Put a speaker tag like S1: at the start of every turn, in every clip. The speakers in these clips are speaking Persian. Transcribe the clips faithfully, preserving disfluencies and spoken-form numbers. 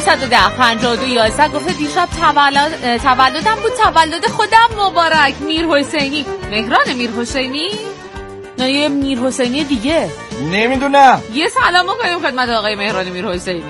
S1: هشتصد و ده پنجاه و دو یازده گفته دیشب تولد تولدم بود، تولد خودم مبارک. میر حسینی. مهران میر حسینی؟ نه یه میر حسینی دیگه.
S2: نمیدونم.
S1: یه سلام می‌کنیم خدمت آقای مهران میر حسینی.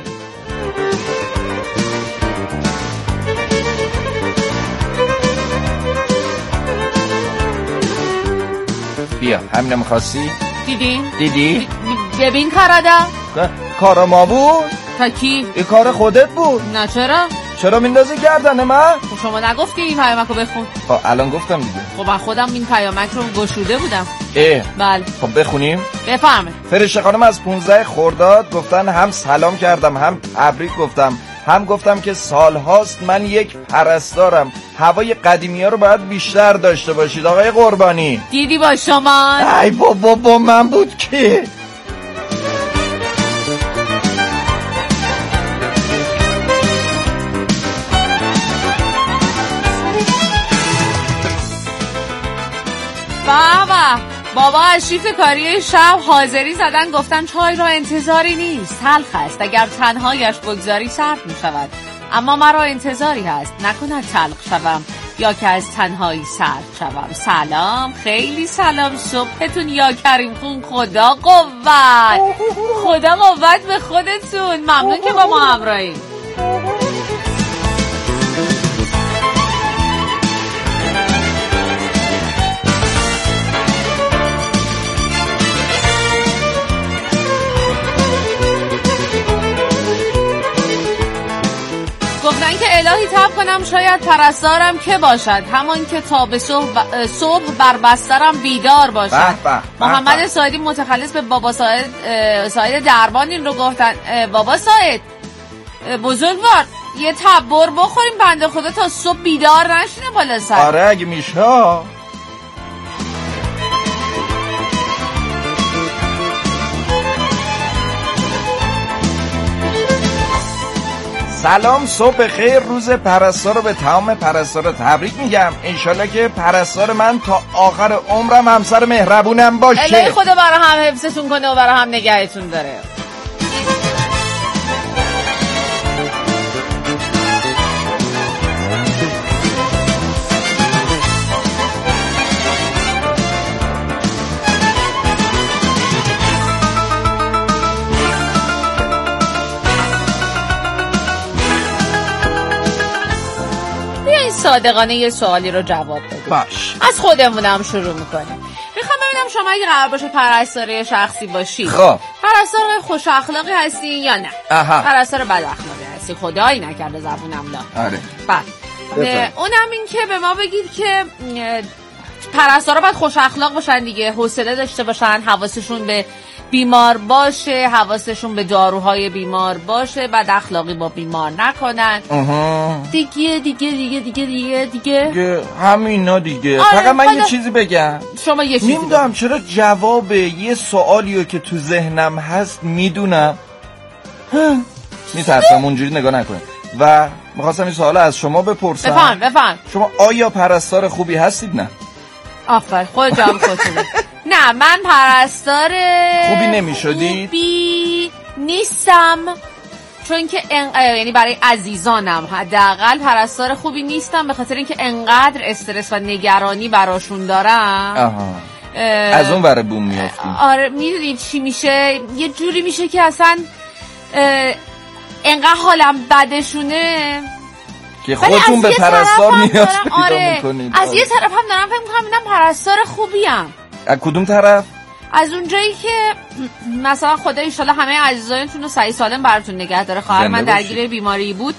S2: بیا همینو می‌خواستی؟
S1: دیدین؟
S2: دیدی؟
S1: ببین کارادا.
S2: کار ما بود؟
S1: تا کی؟
S2: این کار خودت بود؟
S1: نه چرا؟
S2: چرا میندازی گردن من؟
S1: خب شما نگفتی این پیامک رو بخون؟
S2: خب الان گفتم دیگه.
S1: خب من خودم این پیامک رو گشوده بودم.
S2: اه
S1: بله.
S2: خب بخونیم؟
S1: بفرمایید.
S2: فرشته خانم از پانزده خرداد گفتن هم سلام کردم هم تبریک گفتم، هم گفتم که سالهاست من یک پرستارم، هوای قدیمی ها رو باید بیشتر داشته باشید آقای قربانی.
S1: دیدی با شما؟
S2: ای بابا با من بود که
S1: بابا بابا از شیفت کاری شب حاضری زدن، گفتن چای را انتظاری نیست، تلخ است، اگر تنهایش بگذاری سرد می شود، اما مرا انتظاری هست، نکند تلخ شوم یا که از تنهایی سرد شوم. سلام، خیلی سلام، صبحتون یا کریم خون، خدا قوت، خدا قوت به خودتون. ممنون که با ما همراهی. گفتن که الهی تب کنم شاید پرستارم که باشد، همان که تا به صبح, صبح بر بسترم بیدار باشد. محمد سایدی متخلص به بابا ساید ساید دربان این رو گفتن. بابا ساید بزرگوار یه تبر بخوریم بنده خدا تا صبح بیدار نشینه بالا سر.
S2: آره اگه میشه. سلام، صبح خیر، روز پرستار رو به تمام پرستار تبریک میگم. انشالله که پرستار من تا آخر عمرم همسر مهربونم باشه.
S1: الهی خدا برای هم حفظتون کنه و برای هم نگهتون داره. صادقانه یه سوالی رو جواب بدید.
S2: باش.
S1: از خودمونم شروع میکنیم. میخوام ببینم شما اگه قرار باشه پرستاره شخصی باشی،
S2: خب
S1: پرستار خوش اخلاقی هستی یا نه؟
S2: آها.
S1: پرستار بد اخلاقی هستی؟ خدایی نکرده زبونم لا.
S2: آره.
S1: بله. اونم این که به ما بگید که پرستارا باید خوش اخلاق باشن دیگه، حوصله داشته باشن، حواسشون به بیمار باشه، حواسشون به داروهای بیمار باشه، بد اخلاقی با بیمار نکنن. دیگه دیگه دیگه دیگه دیگه دیگه
S2: دیگه همینا دیگه.
S1: آره،
S2: فقط من
S1: خدا...
S2: یه چیزی بگم.
S1: شما یه چیزی
S2: نمیدونم چرا جواب یه سوالیو که تو ذهنم هست میدونم میترسم اونجوری نگاه نکنم و میخواستم این سوال از شما بپرسم.
S1: بفهم بفهم.
S2: شما آیا پرستار خوبی هستید؟ نه
S1: آفر خود جواب خودتونه. نه من پرستار
S2: خوبی نمیشدید؟
S1: خوبی نیستم، چون که ان... یعنی برای عزیزانم حداقل پرستار خوبی نیستم، به خاطر اینکه انقدر استرس و نگرانی براشون دارم.
S2: آها. از اون ور بوم میافتیم.
S1: آره میدونید چی میشه، یه جوری میشه که اصلا انقدر حالم بدشونه
S2: که خودتون به پرستار نیاز پیدا
S1: آره
S2: میکنید.
S1: از یه طرف هم دارم فکر میکنم اینم پرستار خوبیم.
S2: از کدوم طرف؟
S1: از اونجایی که مثلا خدا انشالله همه عزیزانتون رو صحیح سالم براتون نگه داره. خواهر من درگیر بیماری بود،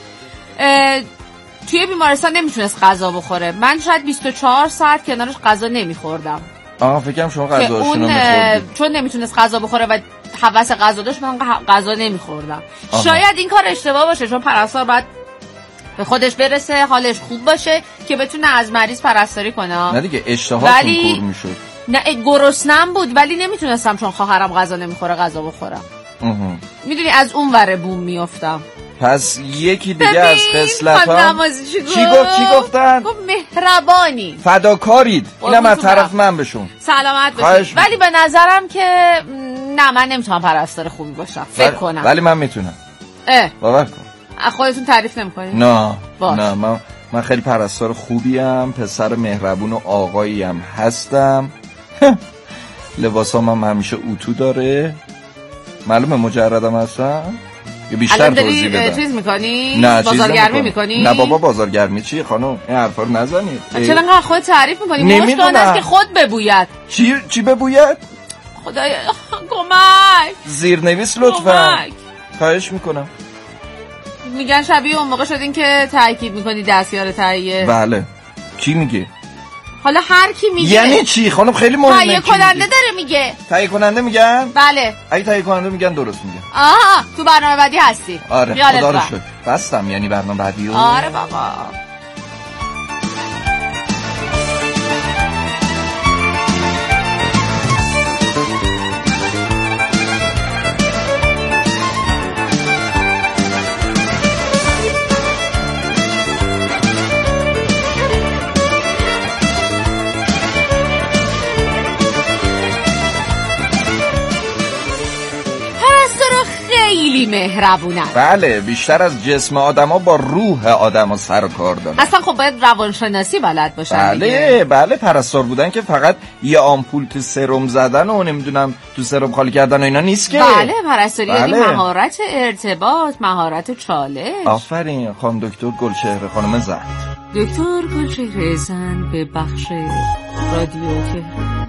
S1: توی بیمارستان نمیتونست غذا بخوره، من شاید بیست و چهار ساعت کنارش غذا نمیخوردم.
S2: آها فکرم شما غذاشونو میخوردید.
S1: چون نمیتونست غذا بخوره و حوس غذا داشت من غذا نمیخوردم. شاید این کار اشتباه باشه، چون پرستار باید به خودش برسه، حالش خوب باشه که بتونه از مریض پرستاری کنه.
S2: نه دیگه اشتهاتون کور میشد.
S1: نه گرسنم بود ولی نمیتونستم چون خواهرم غذا نمیخوره غذا بخورم. میدونی از اون وره بوم میافتم.
S2: پس یکی دیگه از خصلتام
S1: چی
S2: گفت؟ چی گفت؟ چی گفتن؟
S1: گفت مهربانی،
S2: فداکارید. اینم از طرف من بهشون.
S1: سلامت باشید. ولی به نظرم که نه من نمیتونم پرستار خوبی باشم. فکر کنم.
S2: ولی من میتونم.
S1: اه
S2: باور کن.
S1: خودتون تعریف نمی‌کنید؟
S2: نه
S1: باش.
S2: نه من من خیلی پرستار خوبیم، پسر مهربون و آقاییم هستم. لباسام هم همیشه اتو داره. معلومه مجردم هستم یا بیشتر توضیح بدم؟
S1: چیز میکنی؟
S2: نه
S1: بازارگرمی میکنی؟
S2: نه بابا بازارگرمی چیه خانم؟ این حرفا رو نزنید.
S1: چرا انقدر خودت تعریف میکنی؟ مشت دانست که خود ببوید.
S2: چی چی ببوید؟
S1: خدایا کمک.
S2: زیرنویس لطفا. خواهش میکنم.
S1: میگن شبیه اون موقع شدین که تاکید میکنی دستیار تهیه.
S2: بله. کی میگه؟
S1: حالا هر کی میگه.
S2: یعنی چی خانم؟ خیلی مهمه.
S1: تهیه کننده داره میگه.
S2: تهیه کننده میگن؟
S1: بله.
S2: اگه تهیه کننده میگن درست میگن.
S1: آها تو برنامه بعدی هستی.
S2: آره خدا رو شکر. بستم یعنی برنامه بعدی رو.
S1: آره بابا. خیلی مهربونن.
S2: بله بیشتر از جسم آدما با روح آدما سر و کار دارن.
S1: اصلا خب باید روانشناسی بلد باشن.
S2: بله دیگه. بله پرستار بودن که فقط یه آمپول تو سرم زدن و نمیدونم تو سرم خالی کردن و اینا نیست که.
S1: بله پرستاری
S2: بله.
S1: یعنی مهارت ارتباط، مهارت چالش.
S2: آفرین خانم دکتر گلچهره خانم زرد.
S1: دکتر گلچهره زن به بخش رادیو تهران.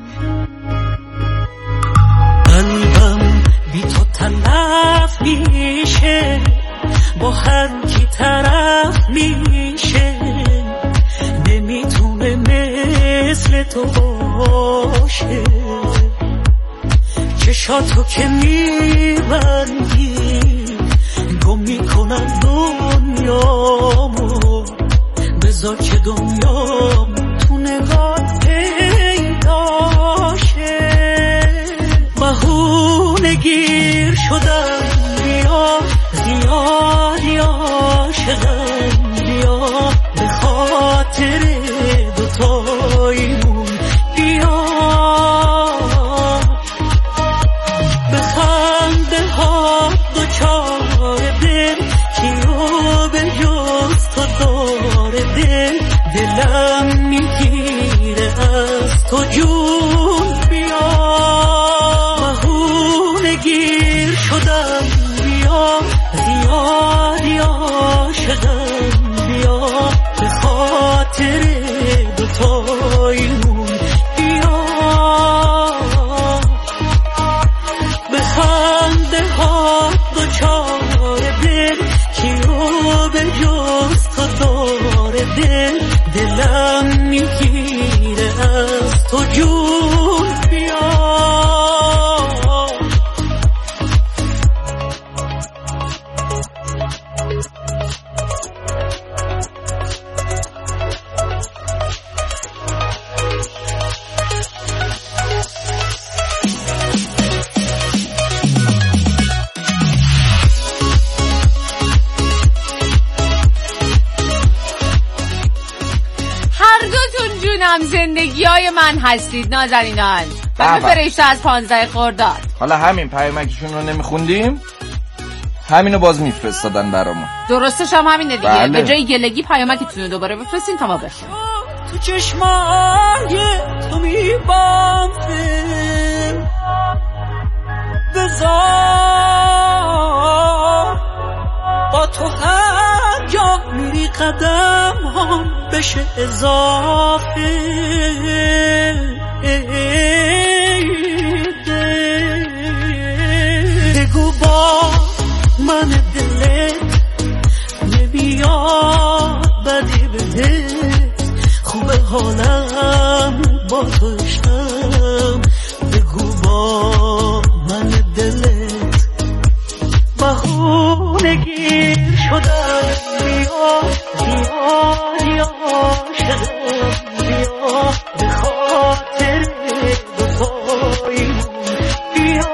S3: قلبم بی تو تلف میشه، با هر کی طرف میشه، نمیتونه مثل تو باشه. چشاتو که میبندی گم میکنم دنیامو، بذار که دنیام تو نگاه پیداشه. بهونه گیر شدم بیا، زیادی عاشقم بیا، به خاطر دوتاییمون بیا، به خنده ها دوچاره دل، کیو به جز تو داره دل، دلم میگیره از تو جون بیا. گیر شدم بیا، زیادی عاشقم بیا، به خاطر دوتاییمون بیا، به خنده ها دوچاره دل، کیو به جز تو داره دل، دلم میگیره از تو جون بیا.
S1: هم زندگی های من هستید نازنینان و فرشته از پانزده خرداد.
S2: حالا همین پیامکشون رو نمیخوندیم، همینو باز میفرستادن برامون.
S1: درستش هم همینه دیگه.
S2: بله.
S1: به جای گلگی پیامکتون رو دوباره بفرستین تا ما بخونیم.
S3: تو چشمای تو میبافم بذار با تو هر جا میری قدم هم بشه اضافه. بگو با من دلت نمیاد بدی بهت، خوبه حالم با تو عشقم. بگو با من دلت بهونه گیر شدم بیا، بیا بیا شدم بیا، به خاطر دوتاییمون بیا،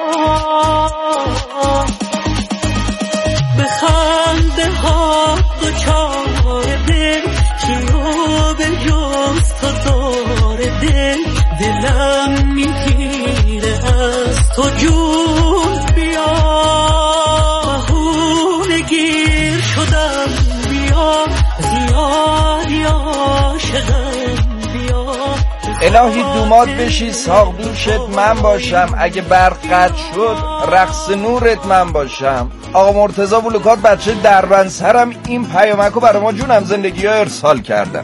S3: به خنده ها دوچاره دل، کیو به جز تو داره دل، دلم میگیره از تو جون بیا. بهونه گیر شدم
S2: الهی دومات بشی ساق دوشت من باشم، اگه برق قطع شد رقص نورت من باشم. آقا مرتضی بلوکات بچه دربند سرم این پیامکو برای ما جونم زندگی ها ارسال کردم.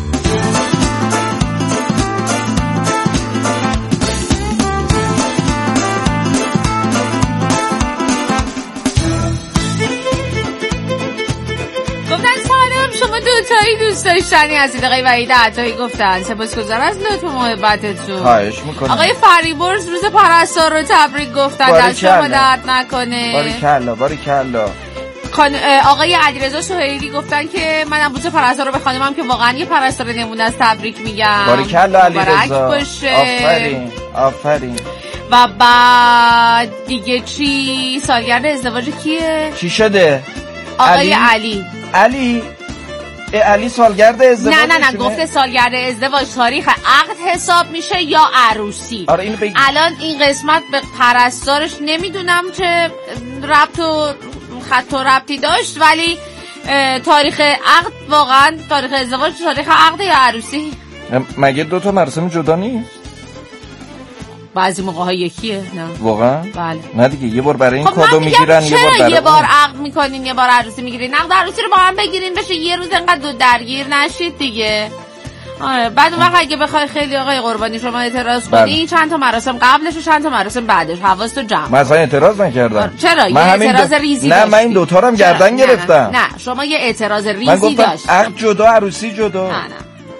S1: دوتایی دوست داشتنی هستید. آقای وحید عطایی گفتن سپاسگزار از لطف و محبتتون.
S2: خواهش میکنم.
S1: آقای فریبرز روز پرستار رو تبریک گفتن. دست شما درد نکنه.
S2: باریکلا باریکلا.
S1: خان... آقای علیرضا سهیلی گفتن که منم روز پرستار رو به خانمم که واقعا یه پرستار نمونه از تبریک میگم.
S2: باریکلا علیرضا. آفرین آفرین.
S1: و بعد دیگه چی؟ سالگرد ازدواج کیه؟
S2: چی شده؟
S1: آقای علی
S2: علی علی سالگرد ازدواج.
S1: نه نه نه گفته سالگرد ازدواج تاریخ عقد حساب میشه یا عروسی.
S2: آره اینو بگی.
S1: الان این قسمت به پرستارش نمیدونم چه ربط و خط و ربطی داشت، ولی تاریخ عقد واقعا تاریخ ازدواج تاریخ عقد یا عروسی.
S2: مگه دو تا مراسم جدا نیست؟
S1: بعضی موقع ها یکیه. نه
S2: واقعا؟
S1: بله.
S2: نه دیگه یه بار برای این
S1: خب
S2: کادو میگیرن، یه بار برای
S1: یه بار عقد میکنین یه بار عروسی میگیرین. عقد عروسی رو با هم بگیرین بشه یه روز انقدر دو درگیر نشید دیگه. آره بعد اون وقت اگه بخوای خیلی آقای قربانی شما اعتراض کنی چند تا مراسم قبلش و چند تا مراسم بعدش حواستو جمع.
S2: من اصلا اعتراض نکردم.
S1: چرا؟ یه اعتراض ریزی
S2: نه
S1: داشتی.
S2: من این دوتا رو هم گردن
S1: نه
S2: گرفتم.
S1: نه, نه شما یه اعتراض ریزی
S2: داشتی. من گفتم
S1: داشت.
S2: عقد جدا عروسی جدا.
S1: نه نه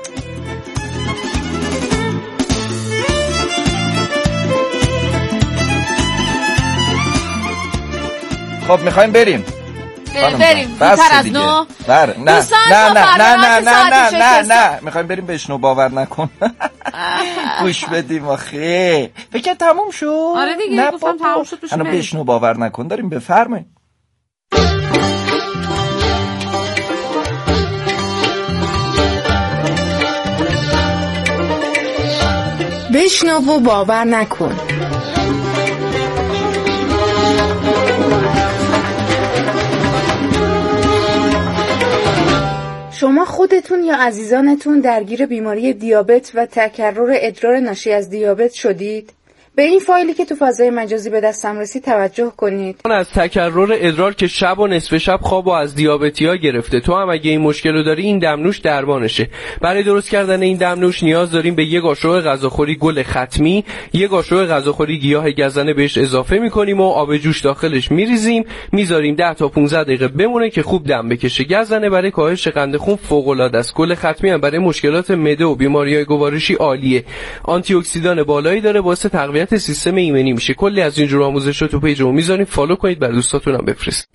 S2: خب میخوایم بریم
S1: بریم زودتر از نو.
S2: بر نه نه نه نه نه نه نه نه میخوایم بریم بشنو باور نکن. گوش بدیم آخه فکر تموم شد.
S1: آره دیگه گفتم تموم شد.
S2: الان بشنو باور نکن داریم. بفرمایید.
S4: بشنو و باور نکن. شما خودتون یا عزیزانتون درگیر بیماری دیابت و تکرر ادرار ناشی از دیابت شدید؟ به این فایلی که تو فضای مجازی به دستم رسید توجه کنید.
S5: من از تکرر ادرار که شب و نصف شب خواب و از دیابتیا گرفته. تو هم اگه این مشکل رو داری این دمنوش درمانشه. برای درست کردن این دمنوش نیاز داریم به یک قاشق غذاخوری گل ختمی، یک قاشق غذاخوری گیاه گزنه بهش اضافه می‌کنیم و آب جوش داخلش می‌ریزیم، می‌ذاریم ده تا پانزده دقیقه بمونه که خوب دم بکشه. گزنه برای کاهش قند خون فوق‌العاده است. گل ختمی هم برای مشکلات معده و بیماری‌های گوارشی عالیه. آنتی اکسیدان بالایی داره، باعث تقویت سیستم ایمنی میشه. کلی از این جور آموزشات تو پیجمون میذاریم، فالو کنید، برای دوستاتونم بفرستید.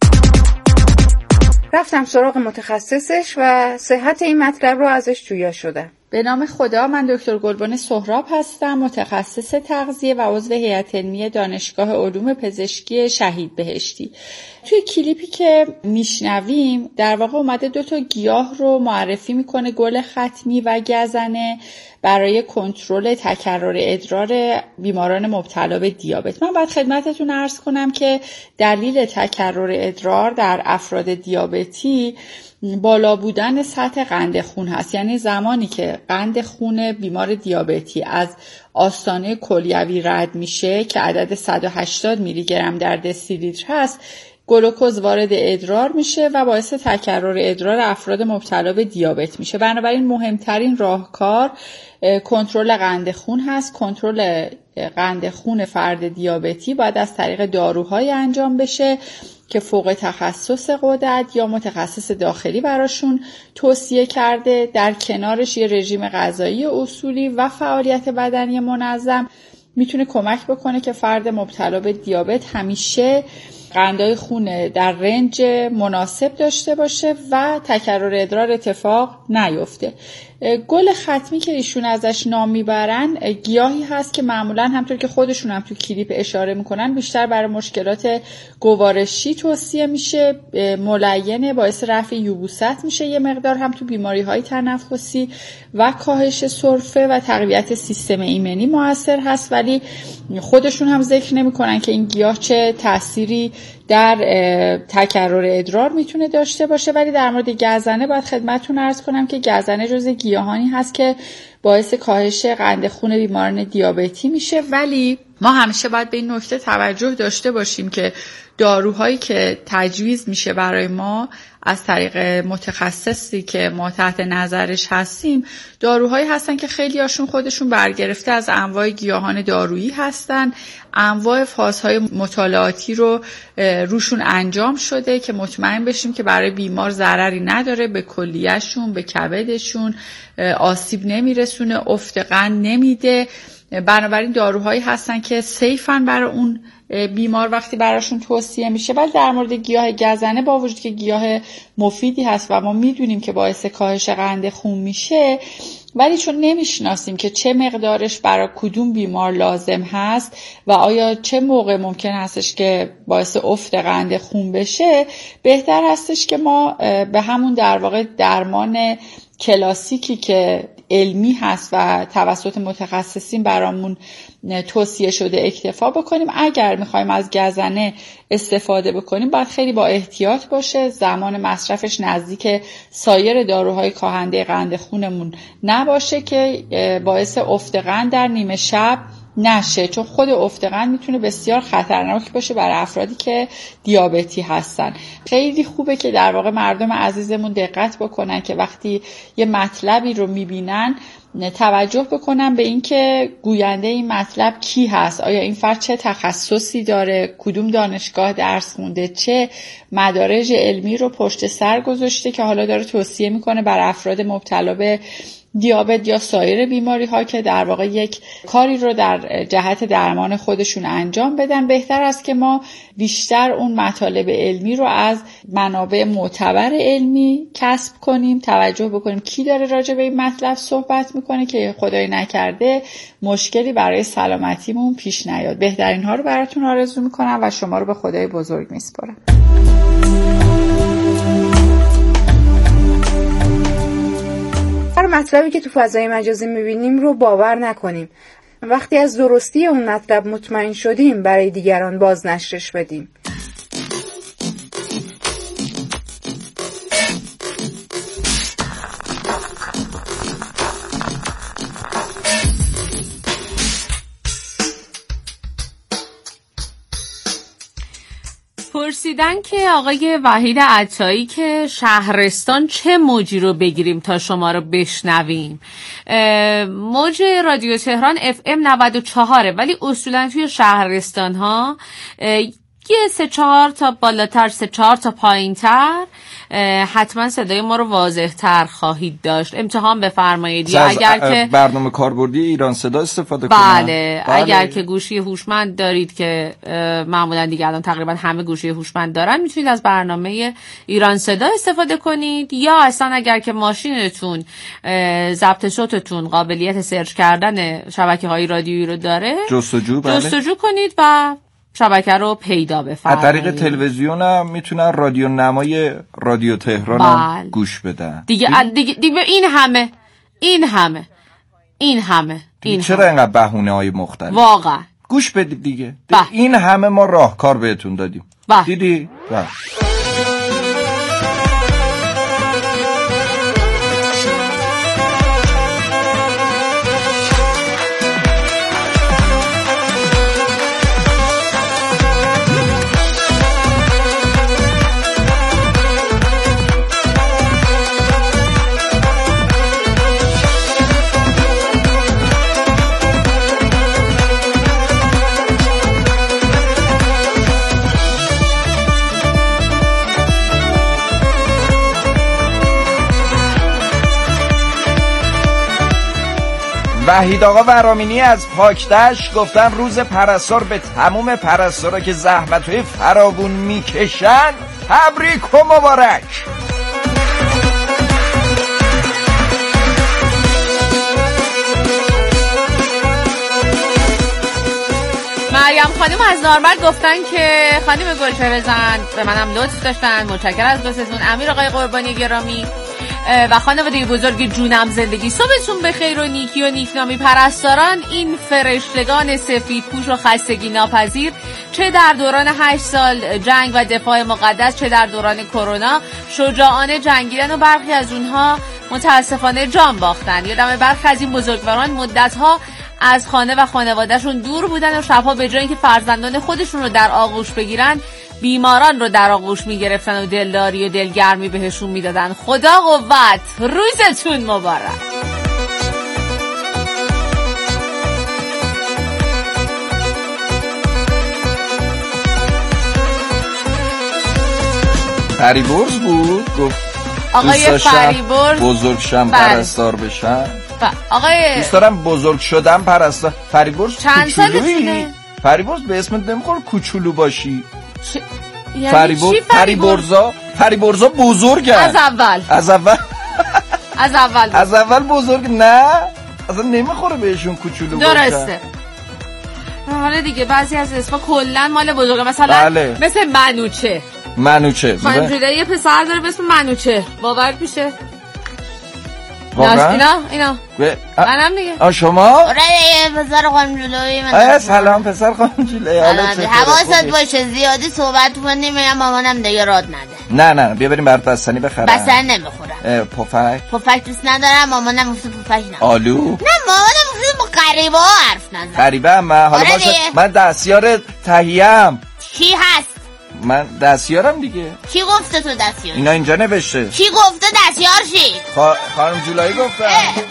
S4: رفتم سراغ متخصصش و صحت این مطلب رو ازش جویا شدم.
S6: به نام خدا، من دکتر گلبن سهراب هستم، متخصص تغذیه و عضو هیئت علمی دانشگاه علوم پزشکی شهید بهشتی. توی کلیپی که میشنویم در واقع اومده دو تا گیاه رو معرفی میکنه، گل ختمی و گزنه، برای کنترل تکرر ادرار بیماران مبتلا به دیابت. من باید خدمتتون عرض کنم که دلیل تکرر ادرار در افراد دیابتی بالا بودن سطح قند خون هست. یعنی زمانی که قند خون بیمار دیابتی از آستانه کلیوی رد میشه که عدد صد و هشتاد میلی گرم در دسیلیتر هست، گلوکوز وارد ادرار میشه و باعث تکرر ادرار افراد مبتلا به دیابت میشه. بنابراین مهمترین راهکار کنترل قند خون هست. کنترل قند خون فرد دیابتی باید از طریق داروهای انجام بشه که فوق تخصص غدد یا متخصص داخلی براشون توصیه کرده. در کنارش یه رژیم غذایی اصولی و فعالیت بدنی منظم میتونه کمک بکنه که فرد مبتلا به دیابت همیشه قندهای خون در رنج مناسب داشته باشه و تکرر ادرار اتفاق نیفته. گل ختمی که ایشون ازش نام میبرن گیاهی هست که معمولا همطور که خودشون هم تو کلیپ اشاره میکنن بیشتر برای مشکلات گوارشی توصیه میشه، ملینه، باعث رفع یبوست میشه، یه مقدار هم تو بیماری های تنفسی و کاهش سرفه و تقویت سیستم ایمنی موثر هست. ولی خودشون هم ذکر نمیکنن که این گیاه چه تأثیری در تکرر ادرار میتونه داشته باشه. ولی در مورد گزنه باید خدمتتون عرض کنم که گزنه جزء گیاهانی هست که باعث کاهش قند خون بیماران دیابتی میشه. ولی ما همیشه باید به این نکته توجه داشته باشیم که داروهایی که تجویز میشه برای ما از طریق متخصصی که ما تحت نظرش هستیم، داروهایی هستن که خیلی هاشون خودشون برگرفته از انواع گیاهان دارویی هستن، انواع فازهای مطالعاتی رو روشون انجام شده که مطمئن بشیم که برای بیمار ضرری نداره، به کلیهشون، به کبدشون آسیب نمیرسونه، افت قند نمیده. بنابراین داروهایی هستن که سیفن برای اون بیمار وقتی براشون توصیه میشه. ولی در مورد گیاه گزنه، با وجود که گیاه مفیدی هست و ما میدونیم که باعث کاهش قند خون میشه، ولی چون نمیشناسیم که چه مقدارش برای کدوم بیمار لازم هست و آیا چه موقع ممکن هستش که باعث افت قند خون بشه، بهتر هستش که ما به همون در واقع درمان کلاسیکی که علمی هست و توسط متخصصین برامون توصیه شده اکتفا بکنیم. اگر میخوایم از گزنه استفاده بکنیم باید خیلی با احتیاط باشه، زمان مصرفش نزدیک سایر داروهای کاهنده قند خونمون نباشه که باعث افت قند در نیمه شب نشه، چون خود افت قند میتونه بسیار خطرناک باشه برای افرادی که دیابتی هستن. خیلی خوبه که در واقع مردم عزیزمون دقت بکنن که وقتی یه مطلبی رو میبینن توجه بکنن به اینکه گوینده این مطلب کی هست، آیا این فرد چه تخصصی داره، کدوم دانشگاه درس خونده، چه مدارج علمی رو پشت سر گذاشته که حالا داره توصیه میکنه بر افراد مبتلا به دیابت یا سایر بیماری ها که در واقع یک کاری رو در جهت درمان خودشون انجام بدن. بهتر است که ما بیشتر اون مطالب علمی رو از منابع معتبر علمی کسب کنیم، توجه بکنیم کی داره راجع به این مطلب صحبت میکنه که خدای نکرده مشکلی برای سلامتیمون پیش نیاد. بهترین ها رو براتون آرزو میکنم و شما رو به خدای بزرگ میسپارم.
S4: هر مطلبی که تو فضای مجازی میبینیم رو باور نکنیم. وقتی از درستی اون مطلب مطمئن شدیم برای دیگران بازنشرش بدیم.
S1: پرسیدن که آقای وحید عطایی که شهرستان چه موجی رو بگیریم تا شما رو بشنویم. موج رادیو تهران اف ام نود و چهار، ولی اصولا توی شهرستان ها یه سه چهار تا بالاتر، سه چهار تا پایین تر حتما صدای ما رو واضح تر خواهید داشت. امتحان بفرمایید. یا اگر که
S2: برنامه کاربردی ایران صدا استفاده کنید.
S1: بله. بله اگر که گوشی هوشمند دارید که معمولا دیگه الان تقریبا همه گوشی هوشمند دارن، میتونید از برنامه ایران صدا استفاده کنید. یا اصلا اگر که ماشینتون ضبط صوتتون قابلیت سرچ کردن شبکه‌های رادیویی رو داره،
S2: جستجو بله.
S1: جستجو کنید و شبکه رو پیدا بفرمایید.
S2: از طریق تلویزیون هم میتونن رادیو نمای رادیو تهران
S1: بله.
S2: گوش بدن.
S1: دیگه دیگه, دیگه این همه این همه این همه این
S2: چرا اینقدر بهونه های مختلف؟
S1: واقعا
S2: گوش بدید دیگه.
S1: بله.
S2: این همه ما راهکار بهتون دادیم.
S1: بله.
S2: دیدی؟ بله. وحید آقا ورامینی از پاکدشت گفتن روز پرستار به تموم پرستارا که زحمت‌های فراوون میکشن تبریک و مبارک.
S1: مریم خانم از نارمرد گفتن که خانم گلفرزن به منم لطف داشتن، متشکرم از لطفتون. امیر آقای قربانی گرامی و خانواده بزرگ جونم زندگی، صبحتون بخیر و نیکی و نیکنامی. پرستاران این فرشتگان سفید پوش و خستگی ناپذیر، چه در دوران هشت سال جنگ و دفاع مقدس، چه در دوران کرونا، شجاعانه جنگیدن و برخی از اونها متاسفانه جان باختن. یادم برخی از این بزرگواران مدت‌ها از خانه و خانوادهشون دور بودن و شبها به جای اینکه فرزندان خودشون رو در آغوش بگیرن، بیماران رو در آغوش میگرفتن و دلداری و دلگرمی بهشون میدادن. خدا قوت، روزتون مبارک.
S2: فریبرز بود گفت
S1: آقای فریبرز
S2: بزرگ شم پرستار بشم.
S1: آقای
S2: دوست دارم بزرگ شدم پرستار. فریبرز
S1: چند سالتونه؟
S2: فریبرز به اسمت نمیخوره کوچولو باشی.
S1: چ... یعنی
S2: فریبرز فریبرزا فریبرزا بزرگن
S1: از اول
S2: از اول
S1: از اول
S2: از اول بزرگ نه اصلا نمیخوره بهشون کوچولو باشه.
S1: درسته. حالا دیگه بعضی از اسما کلا مال بزرگه، مثلا
S2: بله.
S1: مثل منوچه.
S2: منوچه
S1: خانم جوده یه پسر داره به اسم منوچه. باورت میشه؟
S2: واقعا؟
S1: اینا اینا منم دیگه.
S2: آ شما؟
S7: آره یه پسر خانم جلوی من.
S2: سلام پسر خانم جلوی.
S7: حواست باشه زیادی صحبت کنی میگم مامانم دیگه راد نده.
S2: نه نه بیا بریم برات بستنی بخرم.
S7: بستنی نمیخورم.
S2: پفک
S7: پفک دوست ندارم. مامانم گفت پفک نه.
S2: آلو؟
S7: نه مامانم گفت با غریبه ها حرف نزن.
S2: غریبه هم من حالا باشه من دستیار تهیه‌ام.
S7: کی هست؟
S2: من دستیارم دیگه.
S7: کی گفته تو دستیار؟
S2: اینا اینجا نوشته.
S7: کی گفته دستیار شی؟
S2: خا... خانم جولایی گفتم.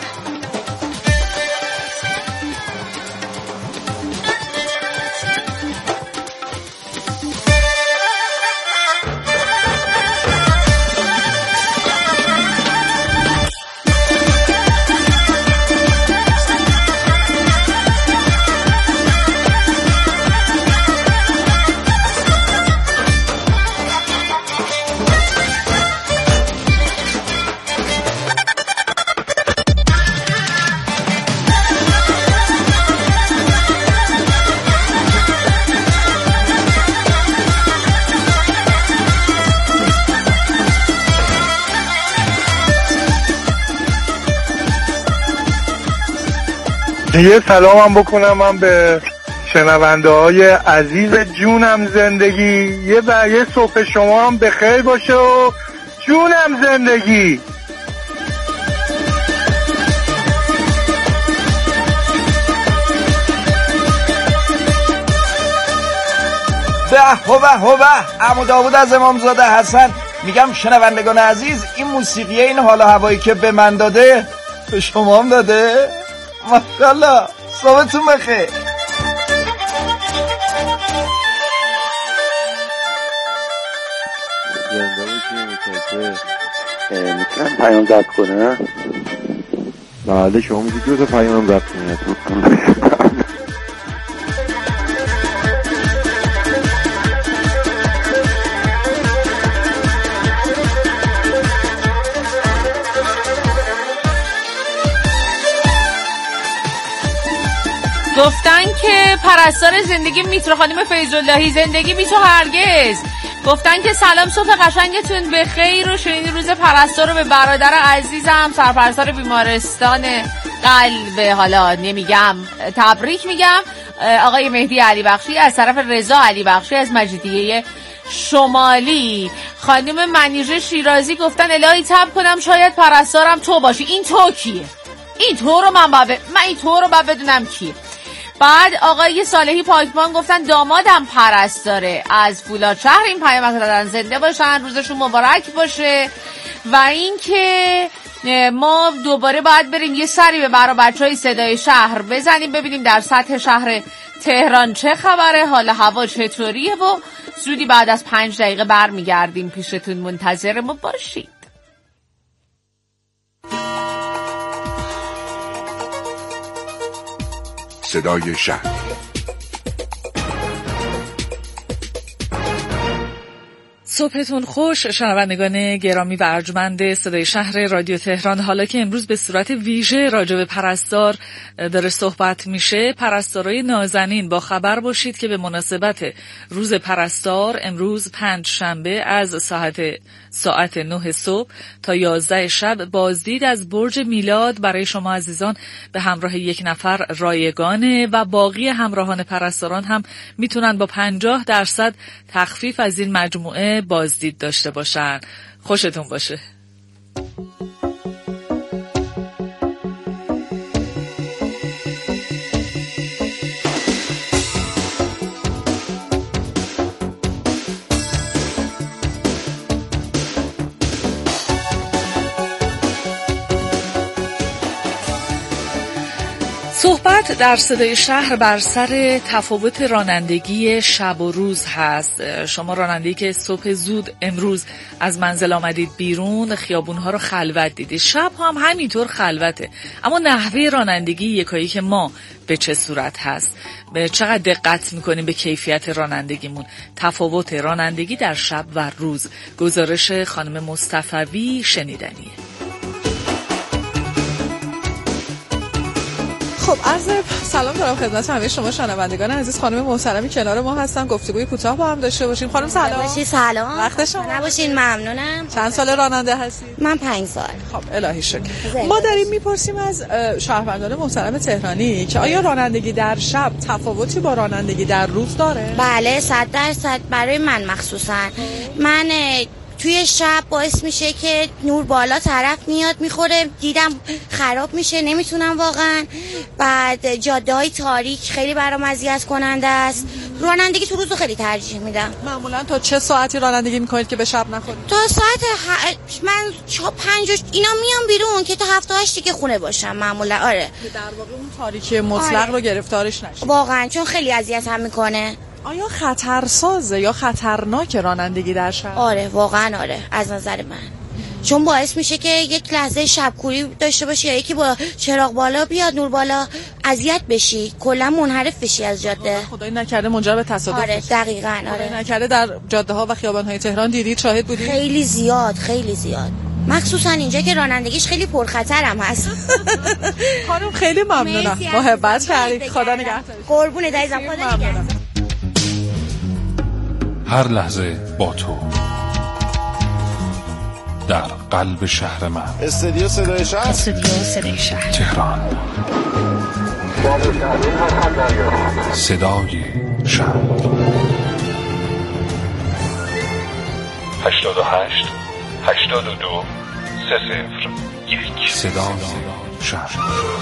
S8: یه سلامم بکنم من به شنونده های عزیز جونم زندگی. یه با یه صبح شما هم بخیر باشه و جونم زندگی.
S2: به به به عمو داوود از امامزاده حسن. میگم شنوندگان عزیز این موسیقی این حال و هوایی که به من داده به شما هم داده. ماشاءالله صبحتون بخیر.
S9: زنده باشی متشکر. میتونم پیام ضبط کنم؟ بله شما میتونید دو تا پیام ضبط کنید.
S1: گفتن که پرستار زندگی میترا خانم فیض‌اللهی زندگی بی تو هرگز. گفتن که سلام صبح قشنگتون بخیر و شنید روز پرستار رو به برادر عزیزم سرپرستار بیمارستان قلب حالا نمیگم تبریک میگم آقای مهدی علی بخشی از طرف رضا علی بخشی از مجیدیه شمالی. خانم منیژه شیرازی گفتن الهی تب کنم شاید پرستارم تو باشی. این تو کیه؟ این تو رو من باید من این تو رو باید بدونم کیه. بعد آقای صالحی پاکبان گفتن دامادم پرستاره از فولادشهر. این پیامک دادن زنده باشن روزشون مبارک باشه. و اینکه ما دوباره باید بریم یه سری به برا بچهای صدای شهر بزنیم ببینیم در سطح شهر تهران چه خبره، حال هوا چطوریه و زودی بعد از پنج دقیقه برمیگردیم پیشتون. منتظر ما باشید.
S10: صدای شهر.
S11: صبحتون خوش شنوندگان گرامی و ارجمند صدای شهر رادیو تهران. حالا که امروز به صورت ویژه راجع به پرستار داره صحبت میشه، پرستارای نازنین با خبر باشید که به مناسبت روز پرستار امروز پنج شنبه از ساعت ساعت نه صبح تا یازده شب بازدید از برج میلاد برای شما عزیزان به همراه یک نفر رایگانه و باقی همراهان پرستاران هم میتونن با پنجاه درصد تخفیف از این مجموعه بازدید داشته باشن. خوشتون باشه. صحبت در صدای شهر بر سر تفاوت رانندگی شب و روز هست. شما رانندگی که صبح زود امروز از منزل آمدید بیرون، خیابونها رو خلوت دیدید، شب هم همینطور خلوته، اما نحوه رانندگی یکایی که ما به چه صورت هست؟ به چقدر دقت میکنیم به کیفیت رانندگیمون؟ تفاوت رانندگی در شب و روز. گزارش خانم مصطفوی شنیدنیه.
S10: خب عرض سلام دارم خدمت همه شما شنوندگان عزیز. خانم محترمی کنار ما هستن، گفتگوی کوتاه با هم داشته باشیم. خانم سلام.
S7: باشی سلام.
S10: وقت شما
S7: نباشین، ممنونم.
S10: چند سال راننده هستید؟
S7: من پنج سال.
S10: خب الهی شکر. ما داریم میپرسیم از شهروندان محترم تهرانی که آیا رانندگی در شب تفاوتی با رانندگی در روز داره؟
S7: بله صد درصد. برای من مخصوصا من توی شب باعث میشه که نور بالا طرف میاد میخوره، دیدم خراب میشه، نمیتونم واقعا. بعد جاده های تاریک خیلی برام اذیت کننده است. رانندگی تو روز خیلی ترجیح میدم.
S10: معمولا تا چه ساعتی رانندگی میکنید که به شب نخورید؟
S7: تا ساعت ه... من چا پنج اینا میام بیرون که تا هفت و هشت دیگه خونه باشم معمولا. آره
S10: در واقع اون تاریکی مطلق آره. رو گرفتارش نشید
S7: واقعا، چون خیلی اذیت هم میکنه.
S10: آیا خطرسازه یا خطرناک رانندگی در شب؟
S7: آره واقعا آره، از نظر من. چون باعث میشه که یک لحظه شبکوری داشته باشی یا یکی با چراغ بالا بیاد، نور بالا، اذیت بشی، کلا منحرف بشی از جاده.
S10: خدای نکرده منجر به تصادف
S7: آره
S10: بشی.
S7: دقیقاً آره.
S10: خدای نکرده در جاده ها و خیابان های تهران دیدید، شاهد بودید؟
S7: خیلی زیاد خیلی زیاد، مخصوصا اینجا که رانندگیش خیلی پرخطرم هست.
S10: خانم خیلی ممنونم، محبت کردید، خدا نگهدارت.
S7: قربونت عزیزم، خدا نگهدارت.
S12: هر لحظه با تو در قلب شهر من.
S13: استودیو صدای شهر،
S11: استودیو صدای شهر
S12: تهران. صدای شهر. هشتاد و هشت هشتاد و دو سه صفر یک. صدای شهر.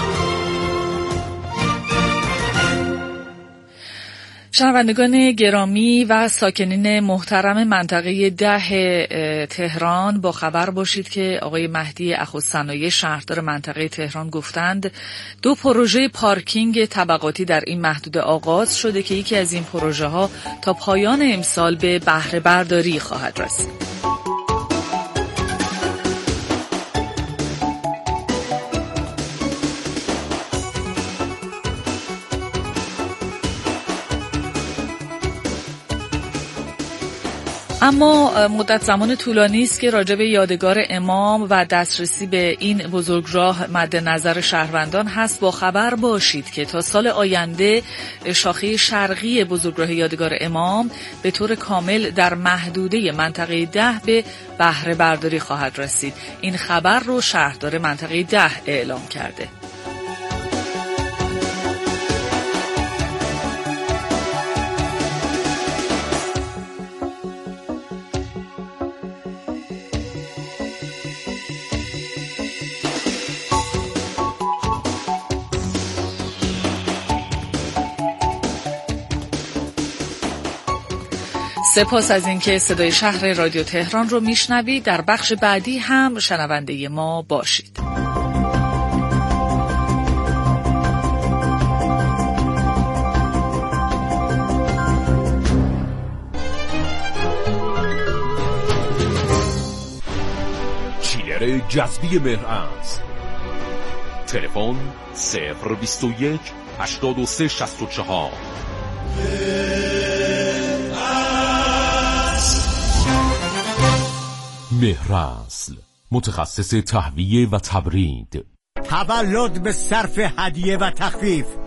S11: شنوندگان گرامی و ساکنین محترم منطقه ده تهران، با خبر باشید که آقای مهدی اخوصنایع شهردار منطقه تهران گفتند دو پروژه پارکینگ طبقاتی در این محدوده آغاز شده که یکی از این پروژه ها تا پایان امسال به بهره برداری خواهد رسید. اما مدت زمان طولانی است که راجع به یادگار امام و دسترسی به این بزرگراه مد نظر شهروندان هست. با خبر باشید که تا سال آینده شاخه شرقی بزرگراه یادگار امام به طور کامل در محدوده منطقه ده به بهره برداری خواهد رسید. این خبر رو شهردار منطقه ده اعلام کرده. سپاس از اینکه صدای شهر رادیو تهران رو میشنوید. در بخش بعدی هم شنونده ما باشید.
S14: چیلر جذبی مهرانس. تلفن صفر بیست و یک هشتاد و سه شصت و چهار. مهرانس، متخصص تهویه و تبرید.
S15: تولد به صرف هدیه و تخفیف.